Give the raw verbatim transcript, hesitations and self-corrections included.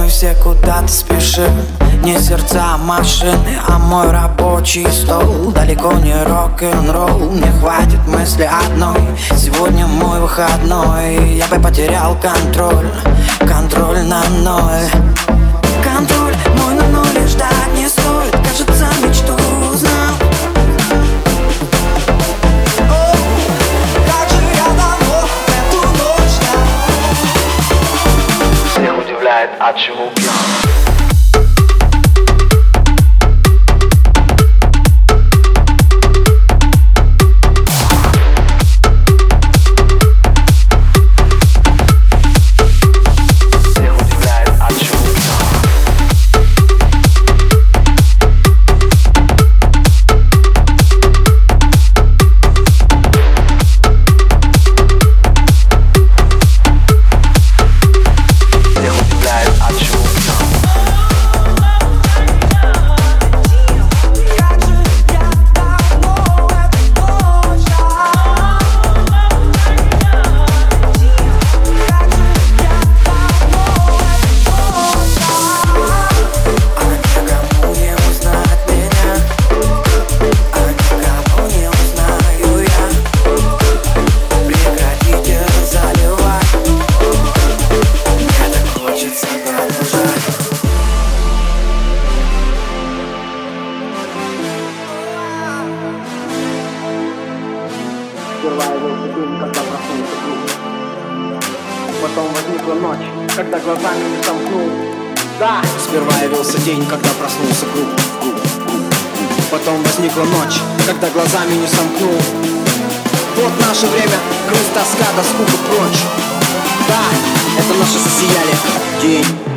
мы все куда-то спешим. Не сердца машины, а мой рабочий стол. Далеко не рок-н-ролл, мне хватит мысли одной. Сегодня мой выходной, я бы потерял контроль. Контроль на ноль. Контроль мой на ноль, ждать не стоит. Кажется, мечту узнал. О, как же я давно эту ночь ждал. Всех удивляет, от чего пьем. Сперва явился день, когда проснулся круг. Потом возникла ночь, когда глазами не сомкнул. Да! Сперва явился день, когда проснулся круг. Потом возникла ночь, когда глазами не сомкнул. Вот наше время, грусть, тоска, да скука прочь. Да, это наше засияли день.